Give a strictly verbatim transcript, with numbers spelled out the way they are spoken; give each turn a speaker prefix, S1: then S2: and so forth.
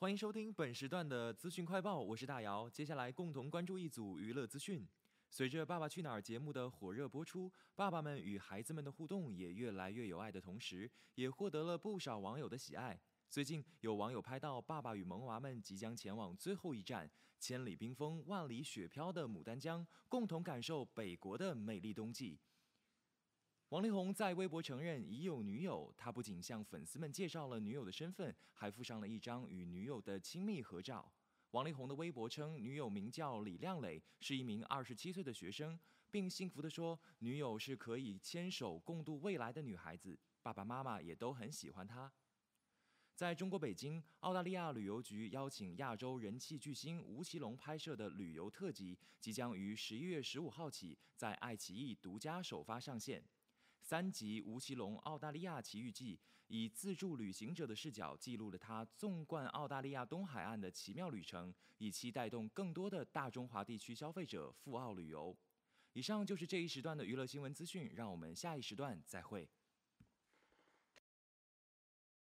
S1: 欢迎收听本时段的资讯快报，我是大姚。接下来共同关注一组娱乐资讯。随着《爸爸去哪儿》节目的火热播出，爸爸们与孩子们的互动也越来越有爱的同时，也获得了不少网友的喜爱。最近有网友拍到爸爸与萌娃们即将前往最后一站——千里冰封、万里雪飘的牡丹江，共同感受北国的美丽冬季。王力宏在微博承认已有女友，他不仅向粉丝们介绍了女友的身份，还附上了一张与女友的亲密合照。王力宏的微博称，女友名叫李亮磊，是一名二十七岁的学生，并幸福地说，女友是可以牵手共度未来的女孩子，爸爸妈妈也都很喜欢她。在中国北京，澳大利亚旅游局邀请亚洲人气巨星吴奇隆拍摄的旅游特辑，即将于十一月十五号起在爱奇艺独家首发上线。三集《吴奇隆澳大利亚奇遇记》以自助旅行者的视角记录了他纵贯澳大利亚东海岸的奇妙旅程，以期带动更多的大中华地区消费者赴澳旅游。以上就是这一时段的娱乐新闻资讯，让我们下一时段再会。